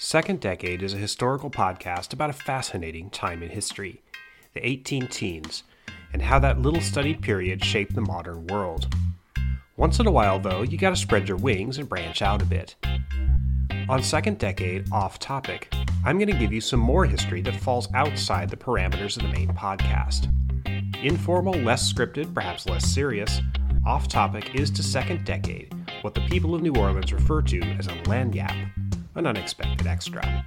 Second Decade is a historical podcast about a fascinating time in history, the 18 teens, and how that little studied period shaped the modern world. Once in a while, though, you gotta spread your wings and branch out a bit. On Second Decade Off Topic, I'm going to give you some more history that falls outside the parameters of the main podcast. Informal, less scripted, perhaps less serious, Off Topic is to Second Decade what the people of New Orleans refer to as a lagniappe, an unexpected extra.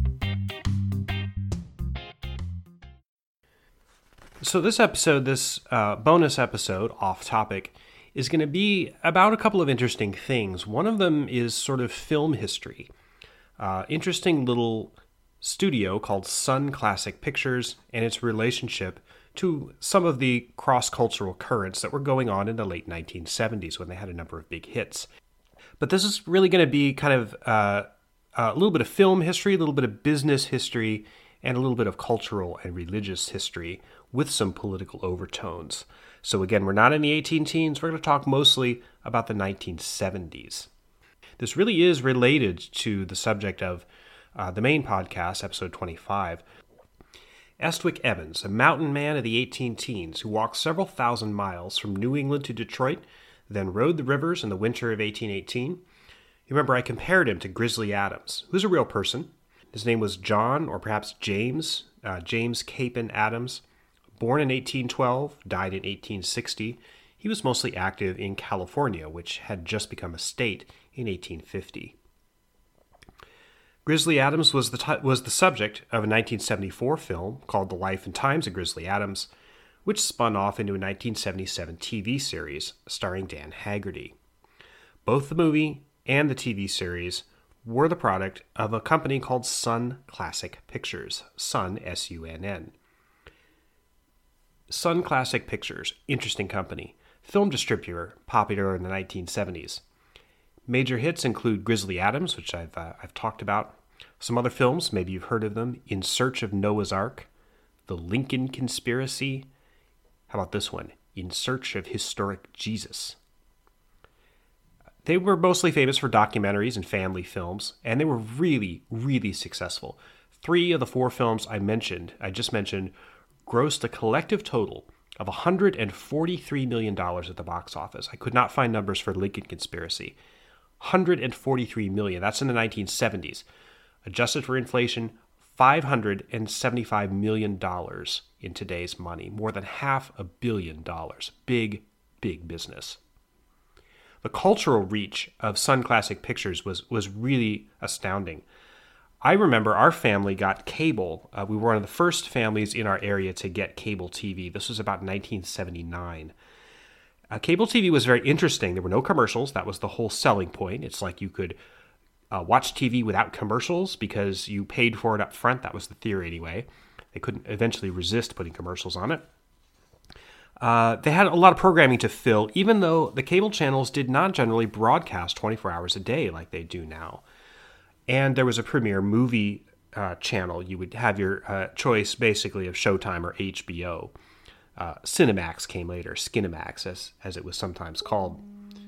So this episode, bonus episode, Off Topic, is going to be about a couple of interesting things. One of them is sort of film history. Interesting little studio called Sun Classic Pictures and its relationship to some of the cross-cultural currents that were going on in the late 1970s when they had a number of big hits. But this is really going to be kind of a little bit of film history, a little bit of business history, and a little bit of cultural and religious history with some political overtones. So again, we're not in the 18 teens. We're going to talk mostly about the 1970s. This really is related to the subject of the main podcast, episode 25. Estwick Evans, a mountain man of the 18 teens who walked several thousand miles from New England to Detroit, then rode the rivers in the winter of 1818. You remember I compared him to Grizzly Adams, who's a real person. His name was John, or perhaps James Capon Adams. Born in 1812, died in 1860. He was mostly active in California, which had just become a state in 1850. Grizzly Adams was the subject of a 1974 film called The Life and Times of Grizzly Adams, which spun off into a 1977 TV series starring Dan Haggerty. Both the movie and the TV series were the product of a company called Sun Classic Pictures, Sun, S-U-N-N. Sun Classic Pictures, interesting company, film distributor, popular in the 1970s. Major hits include Grizzly Adams, which I've talked about. Some other films, maybe you've heard of them: In Search of Noah's Ark, The Lincoln Conspiracy. How about this one? In Search of Historic Jesus. They were mostly famous for documentaries and family films, and they were really, really successful. 3 of the 4 films I just mentioned, grossed a collective total of $143 million at the box office. I could not find numbers for Lincoln Conspiracy. $143 million. That's in the 1970s. Adjusted for inflation, $575 million in today's money. More than $500 million. Big, big business. The cultural reach of Sun Classic Pictures was really astounding. I remember our family got cable. We were one of the first families in our area to get cable TV. This was about 1979. Cable TV was very interesting. There were no commercials. That was the whole selling point. It's like you could watch TV without commercials because you paid for it up front. That was the theory anyway. They couldn't eventually resist putting commercials on it. They had a lot of programming to fill, even though the cable channels did not generally broadcast 24 hours a day like they do now. And there was a premiere movie channel. You would have your choice, basically, of Showtime or HBO. Cinemax came later, Skinemax, as it was sometimes called.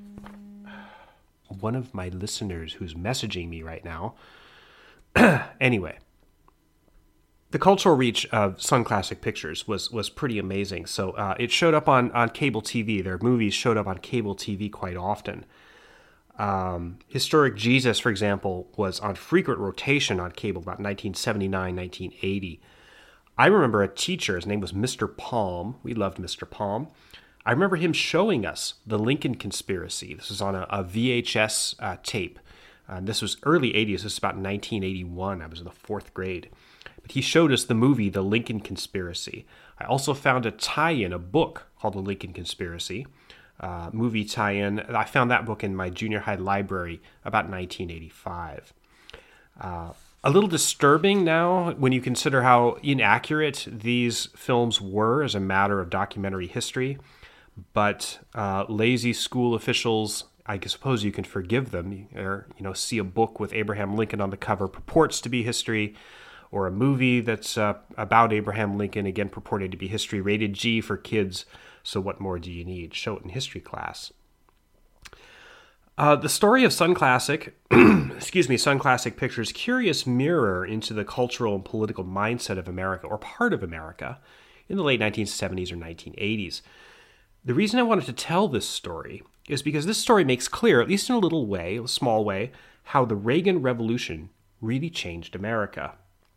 One of my listeners who's messaging me right now. Anyway, the cultural reach of Sun Classic Pictures was pretty amazing. So it showed up on cable TV. Their movies showed up on cable TV quite often. Historic Jesus, for example, was on frequent rotation on cable about 1979, 1980. I remember a teacher, his name was Mr. Palm. We loved Mr. Palm. I remember him showing us The Lincoln Conspiracy. This was on a VHS tape. This was early 80s. This was about 1981. I was in the 4th grade. But he showed us the movie The Lincoln Conspiracy. I also found a tie-in, a book called The Lincoln Conspiracy. Movie tie-in. I found that book in my junior high library about 1985. A little disturbing now when you consider how inaccurate these films were as a matter of documentary history. But lazy school officials, I suppose you can forgive them. Or, see a book with Abraham Lincoln on the cover purports to be history, or a movie that's about Abraham Lincoln, again purported to be history, rated G for kids. So what more do you need? Show it in history class. The story of Sun Classic, Sun Classic Pictures' curious mirror into the cultural and political mindset of America, or part of America, in the late 1970s or 1980s. The reason I wanted to tell this story is because this story makes clear, at least in a little way, a small way, how the Reagan Revolution really changed America.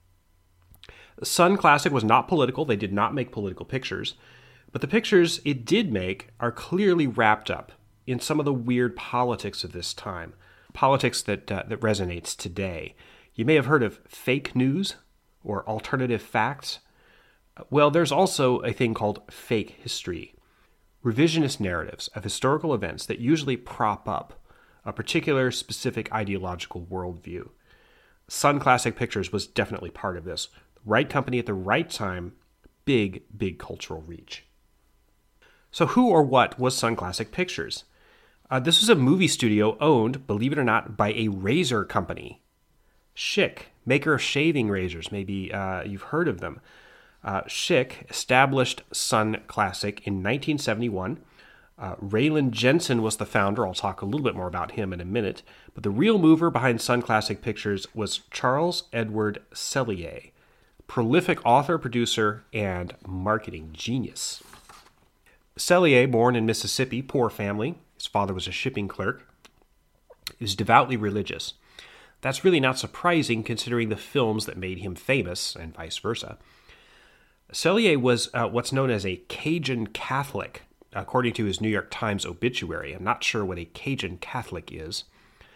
Sun Classic was not political. They did not make political pictures. But the pictures it did make are clearly wrapped up in some of the weird politics of this time, politics that resonates today. You may have heard of fake news or alternative facts. Well, there's also a thing called fake history, revisionist narratives of historical events that usually prop up a particular specific ideological worldview. Sun Classic Pictures was definitely part of this. Right company at the right time, big, big cultural reach. So who or what was Sun Classic Pictures? This was a movie studio owned, believe it or not, by a razor company. Schick, maker of shaving razors. Maybe you've heard of them. Schick established Sun Classic in 1971. Raylan Jensen was the founder. I'll talk a little bit more about him in a minute. But the real mover behind Sun Classic Pictures was Charles Edward Sellier, prolific author, producer, and marketing genius. Sellier, born in Mississippi, poor family. His father was a shipping clerk. He was devoutly religious. That's really not surprising considering the films that made him famous, and vice versa. Sellier was what's known as a Cajun Catholic, according to his New York Times obituary. I'm not sure what a Cajun Catholic is.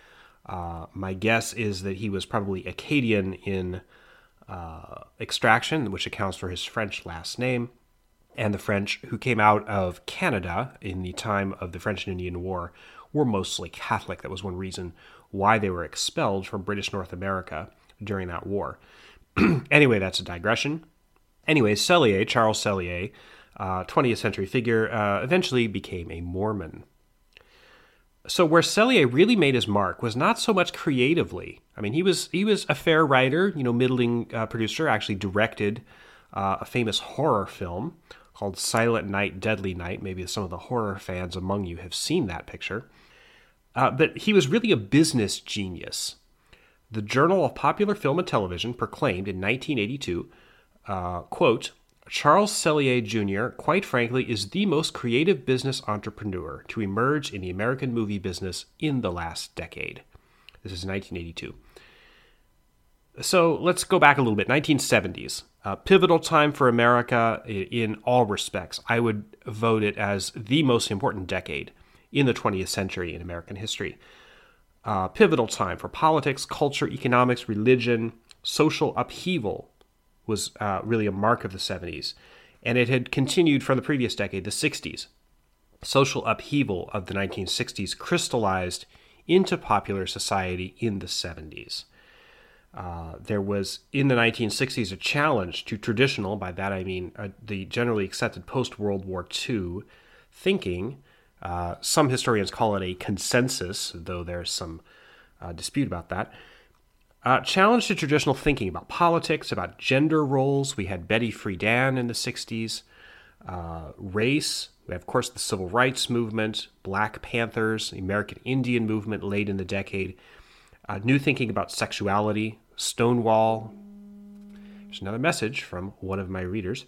My guess is that he was probably Acadian in extraction, which accounts for his French last name, and the French who came out of Canada in the time of the French and Indian War were mostly Catholic. That was one reason why they were expelled from British North America during that war. Anyway, that's a digression. Anyway, Sellier, Charles Sellier, 20th century figure, eventually became a Mormon. So where Sellier really made his mark was not so much creatively. I mean, he was a fair writer, middling producer, actually directed a famous horror film called Silent Night, Deadly Night. Maybe some of the horror fans among you have seen that picture. But he was really a business genius. The Journal of Popular Film and Television proclaimed in 1982, quote, Charles Sellier Jr., quite frankly, is the most creative business entrepreneur to emerge in the American movie business in the last decade. This is 1982. So let's go back a little bit. 1970s, pivotal time for America in all respects. I would vote it as the most important decade in the 20th century in American history. Pivotal time for politics, culture, economics, religion, social upheaval was really a mark of the 70s. And it had continued from the previous decade, the 60s. Social upheaval of the 1960s crystallized into popular society in the 70s. There was, in the 1960s, a challenge to traditional, by that I mean the generally accepted post-World War II thinking. Some historians call it a consensus, though there's some dispute about that. Challenge to traditional thinking about politics, about gender roles. We had Betty Friedan in the 60s. Race. We have, of course, the Civil Rights Movement, Black Panthers, the American Indian Movement late in the decade. New thinking about sexuality, Stonewall. There's another message from one of my readers.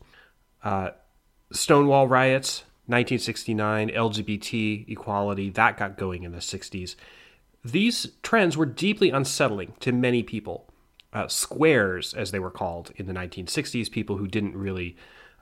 Stonewall riots, 1969, LGBT equality, that got going in the 60s. These trends were deeply unsettling to many people. Squares, as they were called in the 1960s, people who didn't really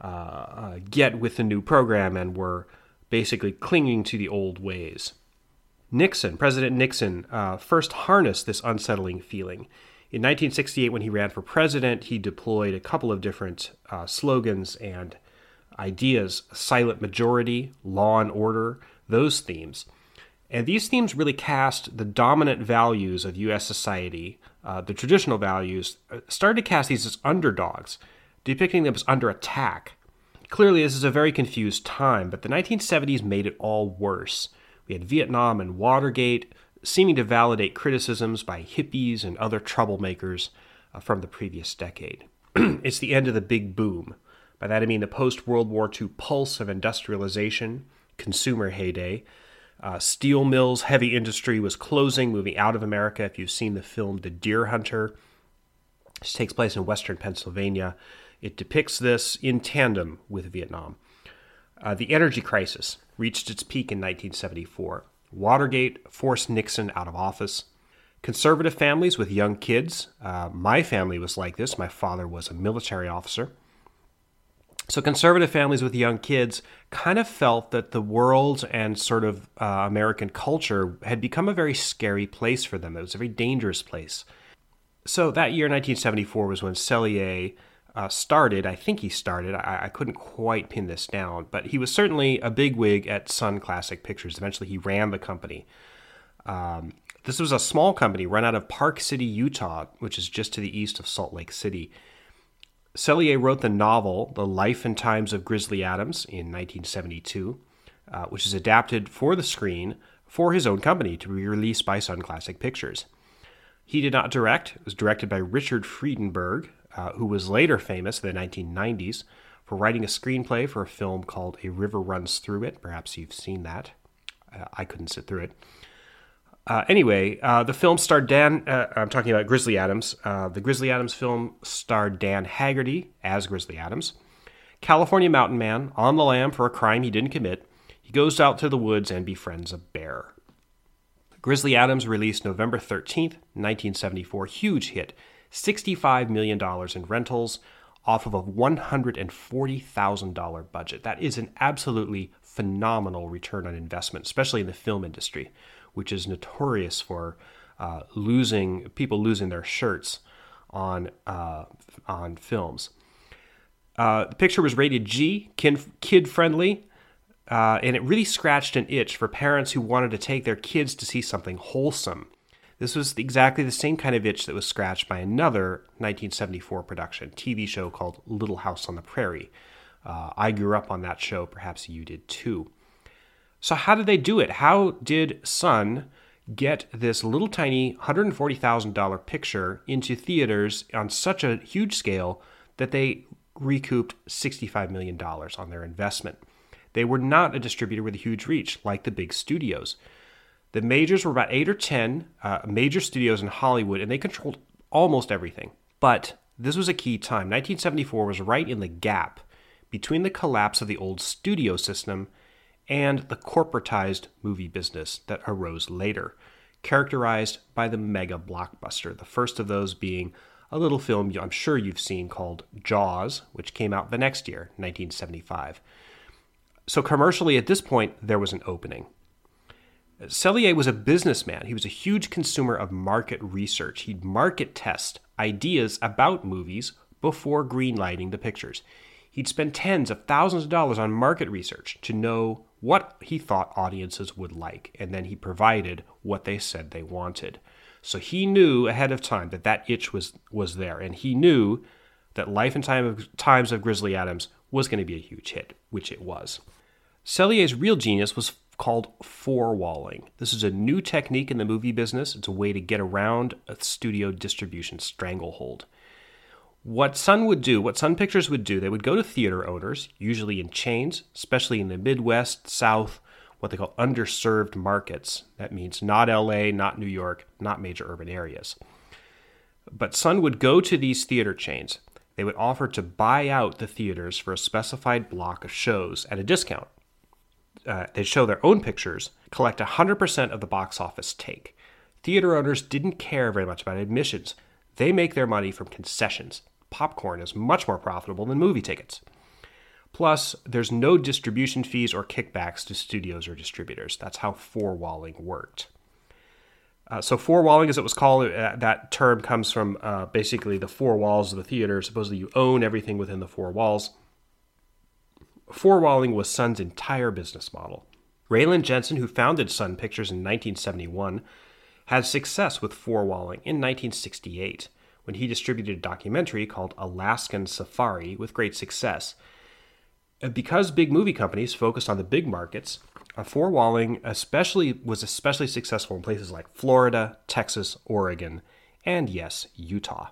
get with the new program and were basically clinging to the old ways. President Nixon, first harnessed this unsettling feeling. In 1968, when he ran for president, he deployed a couple of different slogans and ideas: silent majority, law and order, those themes. And these themes really cast the dominant values of U.S. society, the traditional values, started to cast these as underdogs, depicting them as under attack. Clearly, this is a very confused time, but the 1970s made it all worse. We had Vietnam and Watergate seeming to validate criticisms by hippies and other troublemakers from the previous decade. It's the end of the big boom. By that I mean the post-World War II pulse of industrialization, consumer heyday. Steel mills, heavy industry was closing, moving out of America. If you've seen the film The Deer Hunter, this takes place in western Pennsylvania. It depicts this in tandem with Vietnam. The energy crisis reached its peak in 1974. Watergate forced Nixon out of office. Conservative families with young kids. My family was like this. My father was a military officer. So conservative families with young kids kind of felt that the world and sort of American culture had become a very scary place for them. It was a very dangerous place. So that year, 1974, was when Sellier started. I think he started. I couldn't quite pin this down, but he was certainly a bigwig at Sun Classic Pictures. Eventually, he ran the company. This was a small company run out of Park City, Utah, which is just to the east of Salt Lake City. Sellier wrote the novel The Life and Times of Grizzly Adams in 1972, which is adapted for the screen for his own company to be released by Sun Classic Pictures. He did not direct. It was directed by Richard Friedenberg, who was later famous in the 1990s for writing a screenplay for a film called A River Runs Through It. Perhaps you've seen that. I couldn't sit through it. Anyway, the film starred I'm talking about Grizzly Adams. The Grizzly Adams film starred Dan Haggerty as Grizzly Adams. California mountain man, on the lam for a crime he didn't commit. He goes out to the woods and befriends a bear. Grizzly Adams released November 13th, 1974. Huge hit. $65 million in rentals off of a $140,000 budget. That is an absolutely phenomenal return on investment, especially in the film industry, which is notorious for people losing their shirts on films. The picture was rated G, kid-friendly, and it really scratched an itch for parents who wanted to take their kids to see something wholesome. This was exactly the same kind of itch that was scratched by another 1974 production, TV show called Little House on the Prairie. I grew up on that show. Perhaps you did too. So how did they do it? How did Sun get this little tiny $140,000 picture into theaters on such a huge scale that they recouped $65 million on their investment? They were not a distributor with a huge reach like the big studios. The majors were about 8 or 10 major studios in Hollywood, and they controlled almost everything. But this was a key time. 1974 was right in the gap between the collapse of the old studio system and the corporatized movie business that arose later, characterized by the mega blockbuster. The first of those being a little film I'm sure you've seen called Jaws, which came out the next year, 1975. So commercially, at this point, there was an opening. Sellier was a businessman. He was a huge consumer of market research. He'd market test ideas about movies before greenlighting the pictures. He'd spend tens of thousands of dollars on market research to know what he thought audiences would like, and then he provided what they said they wanted. So he knew ahead of time that itch was there, and he knew that Life and Times of Grizzly Adams was going to be a huge hit, which it was. Sellier's real genius was called four-walling. This is a new technique in the movie business. It's a way to get around a studio distribution stranglehold. What Sun Pictures would do, they would go to theater owners, usually in chains, especially in the Midwest, South, what they call underserved markets. That means not LA, not New York, not major urban areas. But Sun would go to these theater chains. They would offer to buy out the theaters for a specified block of shows at a discount. They'd show their own pictures, collect 100% of the box office take. Theater owners didn't care very much about admissions. They make their money from concessions. Popcorn is much more profitable than movie tickets. Plus, there's no distribution fees or kickbacks to studios or distributors. That's how four-walling worked. So four-walling, as it was called, that term comes from basically the four walls of the theater. Supposedly you own everything within the four walls. Four-walling was Sun's entire business model. Raylan Jensen, who founded Sun Pictures in 1971, had success with four-walling in 1968 when he distributed a documentary called Alaskan Safari with great success. Because big movie companies focused on the big markets, four-walling was especially successful in places like Florida, Texas, Oregon, and yes, Utah.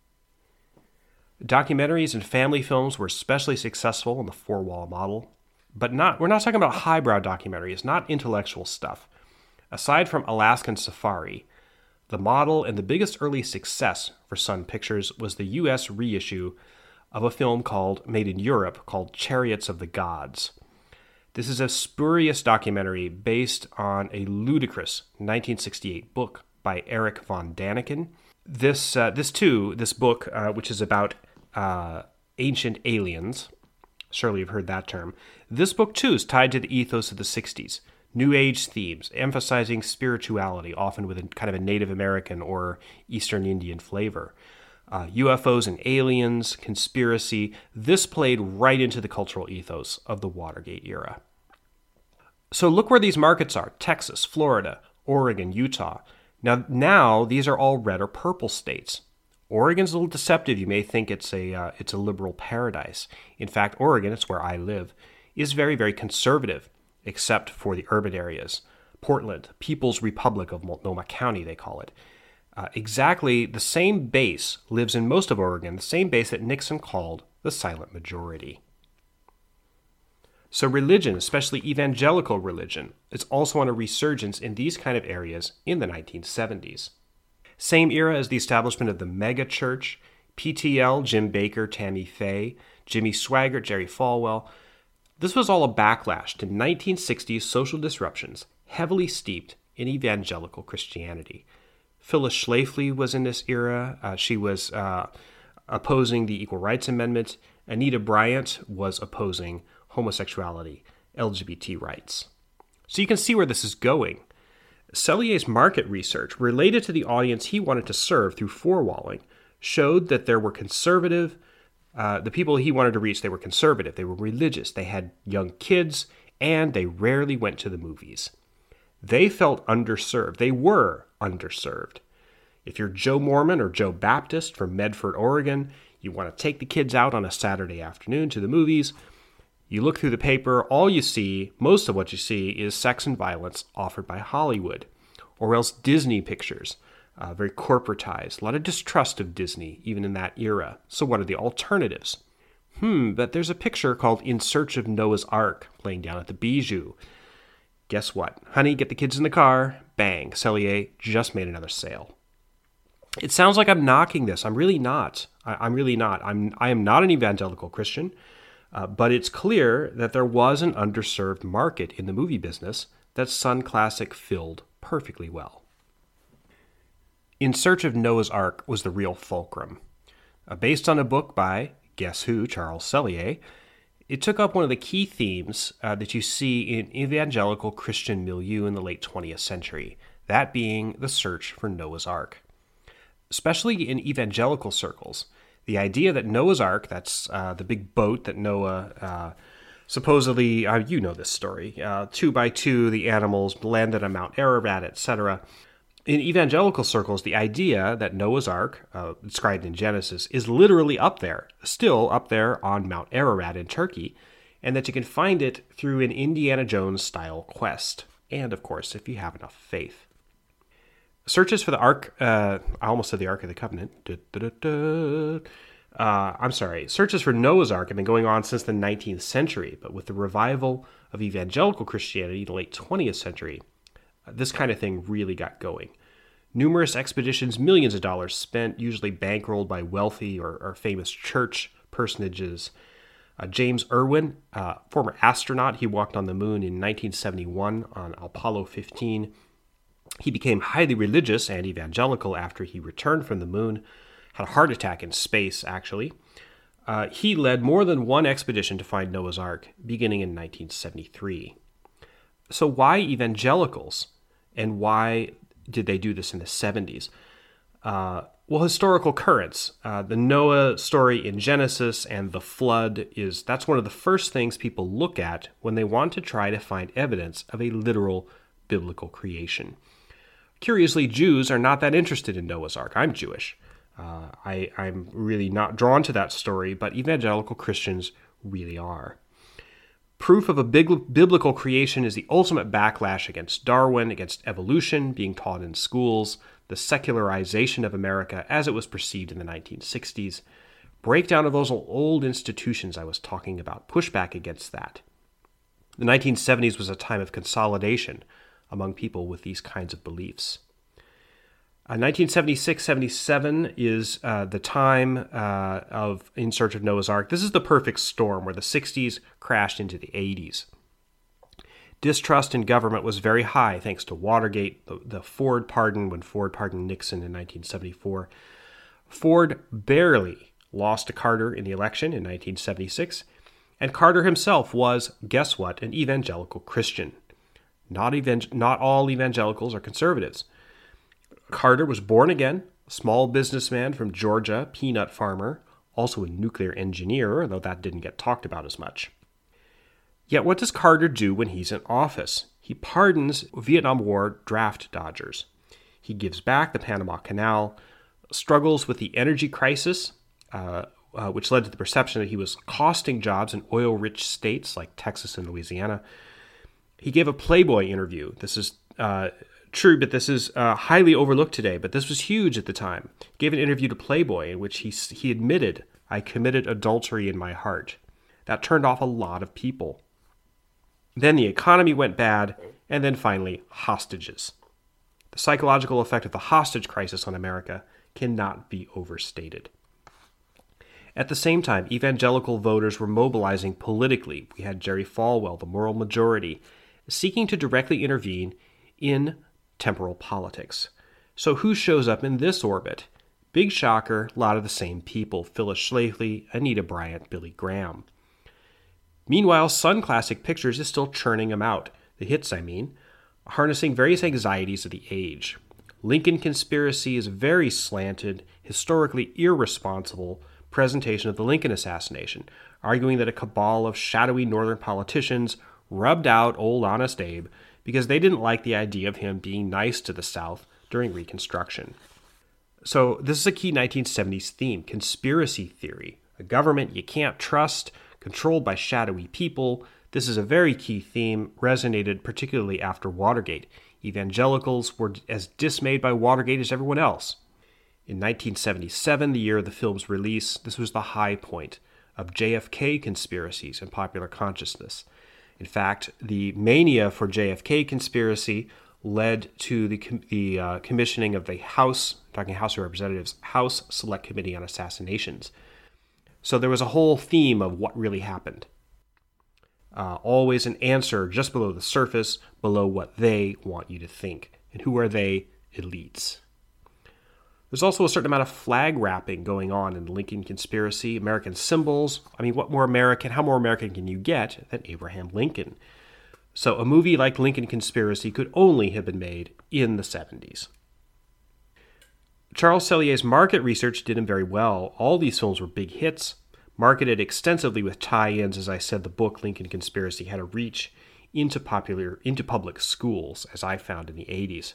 Documentaries and family films were especially successful in the four-wall model. but we're not talking about highbrow documentaries, not intellectual stuff. Aside from Alaskan Safari, the model and the biggest early success for Sun Pictures was the U.S. reissue of a film made in Europe called Chariots of the Gods. This is a spurious documentary based on a ludicrous 1968 book by Eric von Daniken. This book, which is about ancient aliens, surely you've heard that term. This book, too, is tied to the ethos of the 60s. New Age themes, emphasizing spirituality, often with a kind of a Native American or Eastern Indian flavor. UFOs and aliens, conspiracy, this played right into the cultural ethos of the Watergate era. So look where these markets are: Texas, Florida, Oregon, Utah. Now these are all red or purple states. Oregon's a little deceptive. You may think it's a liberal paradise. In fact, Oregon, it's where I live, is very, very conservative, except for the urban areas. Portland, People's Republic of Multnomah County, they call it. Exactly the same base lives in most of Oregon, the same base that Nixon called the silent majority. So religion, especially evangelical religion, is also on a resurgence in these kind of areas in the 1970s. Same era as the establishment of the mega church, PTL, Jim Bakker, Tammy Faye, Jimmy Swaggart, Jerry Falwell. This was all a backlash to 1960s social disruptions heavily steeped in evangelical Christianity. Phyllis Schlafly was in this era. She was opposing the Equal Rights Amendment. Anita Bryant was opposing homosexuality, LGBT rights. So you can see where this is going. Sellier's market research related to the audience he wanted to serve through forewalling showed that there were conservative, the people he wanted to reach, they were conservative, they were religious, they had young kids, and they rarely went to the movies. They felt underserved. They were underserved. If you're Joe Mormon or Joe Baptist from Medford, Oregon, you want to take the kids out on a Saturday afternoon to the movies, you look through the paper, all you see, most of what you see, is sex and violence offered by Hollywood, or else Disney pictures, very corporatized, a lot of distrust of Disney, even in that era. So what are the alternatives? But there's a picture called In Search of Noah's Ark playing down at the Bijou. Guess what? Honey, get the kids in the car. Bang, Sellier just made another sale. It sounds like I'm knocking this. I'm really not. I'm really not. I am not an evangelical Christian, but it's clear that there was an underserved market in the movie business that Sun Classic filled perfectly well. In Search of Noah's Ark was the real fulcrum. Based on a book by, guess who, Charles Sellier, it took up one of the key themes that you see in evangelical Christian milieu in the late 20th century, that being the search for Noah's Ark. Especially in evangelical circles, the idea that Noah's Ark, that's the big boat that Noah supposedly, you know this story, 2 by 2, the animals landed on Mount Ararat, etc. In evangelical circles, the idea that Noah's Ark, described in Genesis, is literally up there, still up there on Mount Ararat in Turkey, and that you can find it through an Indiana Jones-style quest, and, of course, if you have enough faith. Searches for the Ark, I almost said the Ark of the Covenant. Searches for Noah's Ark have been going on since the 19th century, but with the revival of evangelical Christianity in the late 20th century, this kind of thing really got going. Numerous expeditions, millions of dollars spent, usually bankrolled by wealthy or famous church personages. James Irwin, former astronaut, he walked on the moon in 1971 on Apollo 15. He became highly religious and evangelical after he returned from the moon, had a heart attack in space, actually. He led more than one expedition to find Noah's Ark, beginning in 1973. So why evangelicals? And why did they do this in the 70s? Well, historical currents. The Noah story in Genesis and the flood that's one of the first things people look at when they want to try to find evidence of a literal biblical creation. Curiously, Jews are not that interested in Noah's Ark. I'm Jewish. I'm really not drawn to that story, but evangelical Christians really are. Proof of a biblical creation is the ultimate backlash against Darwin, against evolution being taught in schools, the secularization of America as it was perceived in the 1960s, breakdown of those old institutions I was talking about, pushback against that. The 1970s was a time of consolidation among people with these kinds of beliefs. 1976-77 is the time of In Search of Noah's Ark. This is the perfect storm where the 60s crashed into the 80s. Distrust in government was very high thanks to Watergate, the Ford pardon when Ford pardoned Nixon in 1974. Ford barely lost to Carter in the election in 1976, and Carter himself was, guess what, an evangelical Christian. Not all evangelicals are conservatives. Carter was born again, a small businessman from Georgia, peanut farmer, also a nuclear engineer, though that didn't get talked about as much. Yet what does Carter do when he's in office? He pardons Vietnam War draft dodgers. He gives back the Panama Canal, struggles with the energy crisis, which led to the perception that he was costing jobs in oil-rich states like Texas and Louisiana. He gave a Playboy interview. This is true, but this is highly overlooked today, but this was huge at the time. He gave an interview to Playboy in which he admitted, "I committed adultery in my heart." That turned off a lot of people. Then the economy went bad, and then finally, hostages. The psychological effect of the hostage crisis on America cannot be overstated. At the same time, evangelical voters were mobilizing politically. We had Jerry Falwell, the moral majority, seeking to directly intervene in temporal politics. So who shows up in this orbit? Big shocker, a lot of the same people: Phyllis Schlafly, Anita Bryant, Billy Graham. Meanwhile, Sun Classic Pictures is still churning them out, the hits I mean, harnessing various anxieties of the age. Lincoln Conspiracy is a very slanted, historically irresponsible presentation of the Lincoln assassination, arguing that a cabal of shadowy northern politicians rubbed out old Honest Abe because they didn't like the idea of him being nice to the South during Reconstruction. So this is a key 1970s theme: conspiracy theory, a government you can't trust, controlled by shadowy people. This is a very key theme, resonated particularly after Watergate. Evangelicals were as dismayed by Watergate as everyone else. In 1977, the year of the film's release, this was the high point of JFK conspiracies in popular consciousness. In fact, the mania for JFK conspiracy led to the commissioning of the House, talking House of Representatives, House Select Committee on Assassinations. So there was a whole theme of what really happened. Always an answer just below the surface, below what they want you to think. And who are they? Elites. There's also a certain amount of flag wrapping going on in the Lincoln Conspiracy, American symbols. I mean, how more American can you get than Abraham Lincoln? So a movie like Lincoln Conspiracy could only have been made in the 70s. Charles Sellier's market research did him very well. All these films were big hits, marketed extensively with tie-ins. As I said, the book Lincoln Conspiracy had a reach into public schools, as I found in the 80s.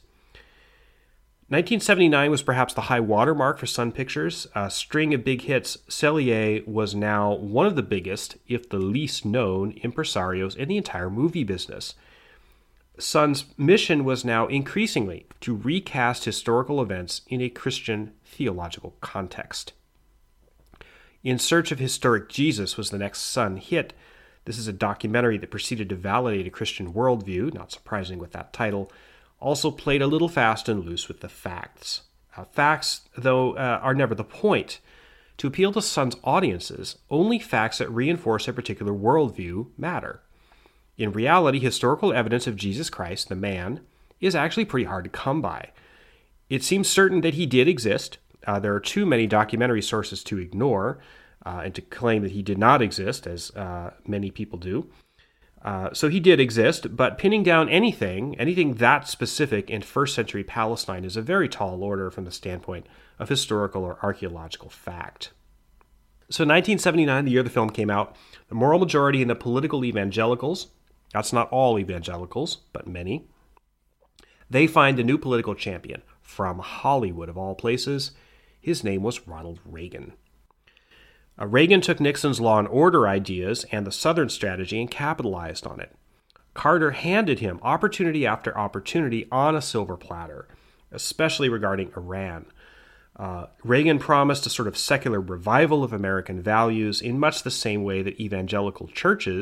1979 was perhaps the high watermark for Sun Pictures. A string of big hits. Sellier was now one of the biggest, if the least known, impresarios in the entire movie business. Sun's mission was now increasingly to recast historical events in a Christian theological context. In Search of Historic Jesus was the next Sun hit. This is a documentary that proceeded to validate a Christian worldview, not surprising with that title. Also played a little fast and loose with the facts. Facts, though, are never the point. To appeal to Sun's audiences, only facts that reinforce a particular worldview matter. In reality, historical evidence of Jesus Christ, the man, is actually pretty hard to come by. It seems certain that he did exist. There are too many documentary sources to ignore and to claim that he did not exist, as many people do. So he did exist, but pinning down anything that specific in first century Palestine is a very tall order from the standpoint of historical or archaeological fact. So 1979, the year the film came out, the moral majority and the political evangelicals, that's not all evangelicals, but many, they find a new political champion from Hollywood of all places. His name was Ronald Reagan. Reagan took Nixon's law and order ideas and the Southern strategy and capitalized on it. Carter handed him opportunity after opportunity on a silver platter, especially regarding Iran. Reagan promised a sort of secular revival of American values in much the same way that evangelical churches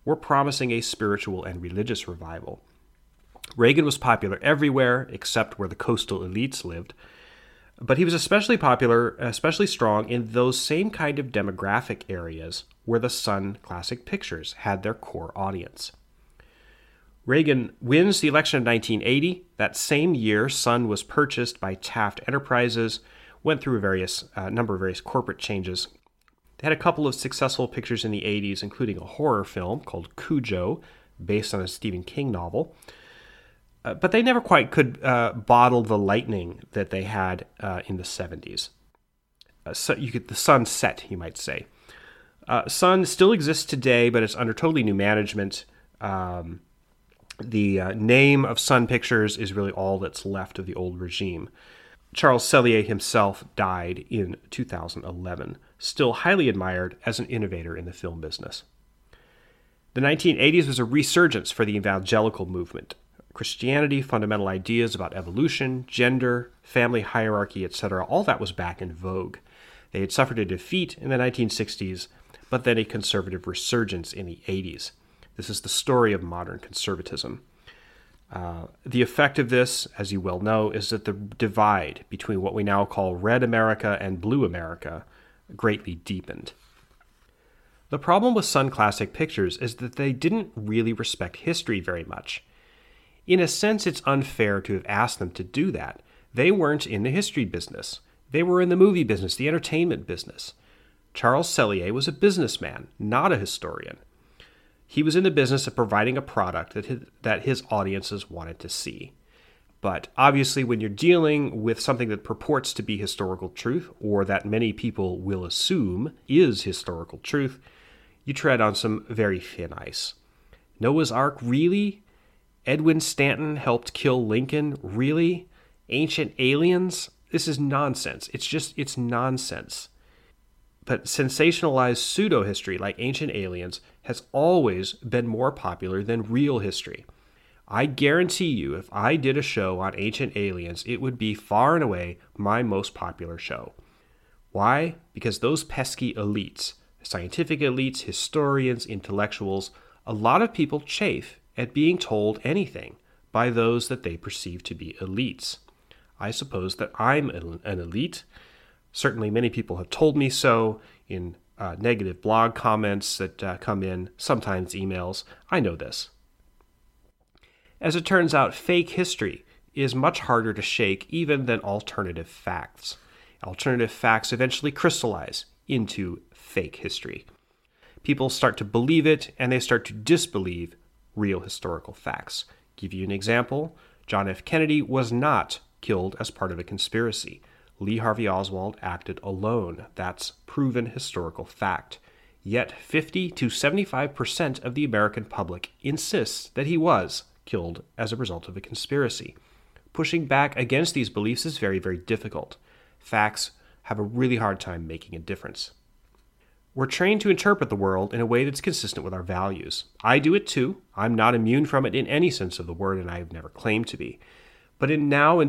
were promising a spiritual and religious revival. Reagan was popular everywhere except where the coastal elites lived, but he was especially strong in those same kind of demographic areas where the Sun Classic Pictures had their core audience. Reagan wins the election of 1980. That same year, Sun was purchased by Taft Enterprises, went through a number of various corporate changes. They had a couple of successful pictures in the 80s, including a horror film called Cujo, based on a Stephen King novel. But they never quite could bottle the lightning that they had in the 70s. The Sun set, you might say. Sun still exists today, but it's under totally new management. The name of Sun Pictures is really all that's left of the old regime. Charles Sellier himself died in 2011, still highly admired as an innovator in the film business. The 1980s was a resurgence for the evangelical movement. Christianity, fundamental ideas about evolution, gender, family hierarchy, etc., all that was back in vogue. They had suffered a defeat in the 1960s, but then a conservative resurgence in the 80s. This is the story of modern conservatism. The effect of this, as you well know, is that the divide between what we now call red America and blue America greatly deepened. The problem with Sun Classic Pictures is that they didn't really respect history very much. In a sense, it's unfair to have asked them to do that. They weren't in the history business. They were in the movie business, the entertainment business. Charles Sellier was a businessman, not a historian. He was in the business of providing a product that his audiences wanted to see. But obviously, when you're dealing with something that purports to be historical truth, or that many people will assume is historical truth, you tread on some very thin ice. Noah's Ark, really? Edwin Stanton helped kill Lincoln? Really? Ancient aliens? This is nonsense. It's nonsense. But sensationalized pseudo-history like ancient aliens has always been more popular than real history. I guarantee you, if I did a show on ancient aliens, it would be far and away my most popular show. Why? Because those pesky elites, scientific elites, historians, intellectuals, a lot of people chafe at being told anything by those that they perceive to be elites. I suppose that I'm an elite. Certainly many people have told me so in negative blog comments that come in, sometimes emails. I know this. As it turns out, fake history is much harder to shake even than alternative facts. Alternative facts eventually crystallize into fake history. People start to believe it, and they start to disbelieve real historical facts. Give you an example. John F. Kennedy was not killed as part of a conspiracy. Lee Harvey Oswald acted alone. That's proven historical fact. Yet 50 to 75% of the American public insists that he was killed as a result of a conspiracy. Pushing back against these beliefs is very, very difficult. Facts have a really hard time making a difference. We're trained to interpret the world in a way that's consistent with our values. I do it too. I'm not immune from it in any sense of the word, and I've never claimed to be. But in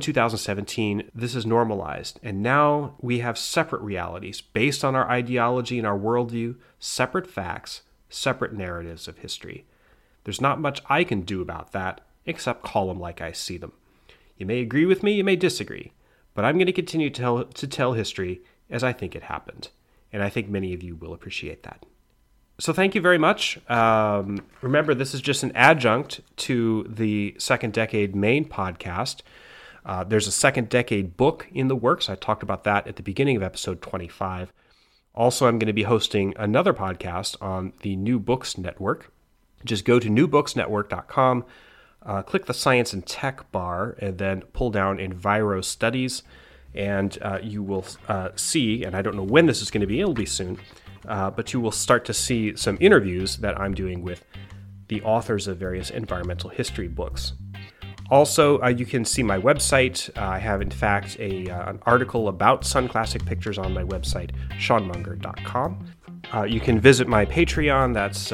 2017, this is normalized, and now we have separate realities based on our ideology and our worldview, separate facts, separate narratives of history. There's not much I can do about that, except call them like I see them. You may agree with me, you may disagree, but I'm going to continue to tell history as I think it happened. And I think many of you will appreciate that. So thank you very much. Remember, this is just an adjunct to the Second Decade main podcast. There's a Second Decade book in the works. I talked about that at the beginning of episode 25. Also, I'm going to be hosting another podcast on the New Books Network. Just go to newbooksnetwork.com, click the Science and Tech bar, and then pull down Enviro Studies. And you will see, and I don't know when this is going to be, it'll be soon, but you will start to see some interviews that I'm doing with the authors of various environmental history books. Also, you can see my website. I have, in fact, an article about Sun Classic Pictures on my website, seanmunger.com. You can visit my Patreon. That's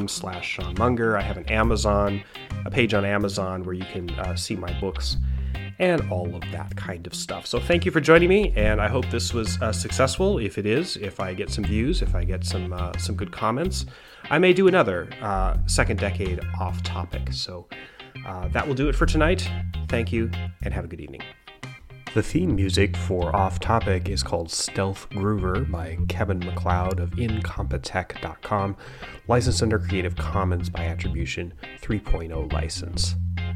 patreon.com/seanmunger. I have a page on Amazon where you can see my books. and all of that kind of stuff. So thank you for joining me, and I hope this was successful. If it is, if I get some views, if I get some good comments, I may do another second decade off topic. So that will do it for tonight. Thank you, and have a good evening. The theme music for Off Topic is called Stealth Groover by Kevin MacLeod of Incompetech.com, licensed under Creative Commons by Attribution 3.0 license.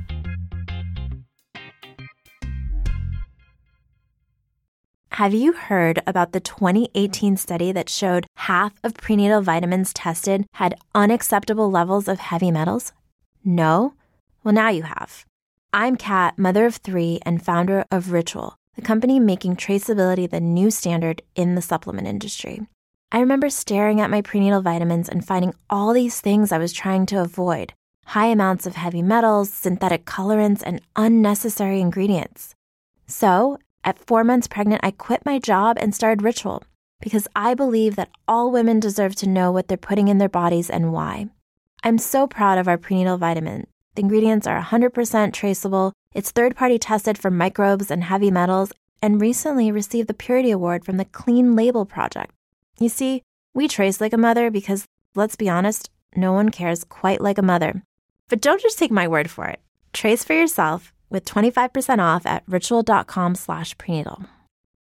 Have you heard about the 2018 study that showed half of prenatal vitamins tested had unacceptable levels of heavy metals? No? Well, now you have. I'm Kat, mother of 3 and founder of Ritual, the company making traceability the new standard in the supplement industry. I remember staring at my prenatal vitamins and finding all these things I was trying to avoid: high amounts of heavy metals, synthetic colorants, and unnecessary ingredients. So, at 4 months pregnant, I quit my job and started Ritual because I believe that all women deserve to know what they're putting in their bodies and why. I'm so proud of our prenatal vitamin. The ingredients are 100% traceable, it's third-party tested for microbes and heavy metals, and recently received the Purity Award from the Clean Label Project. You see, we trace like a mother because, let's be honest, no one cares quite like a mother. But don't just take my word for it. Trace for yourself with 25% off at ritual.com/prenatal.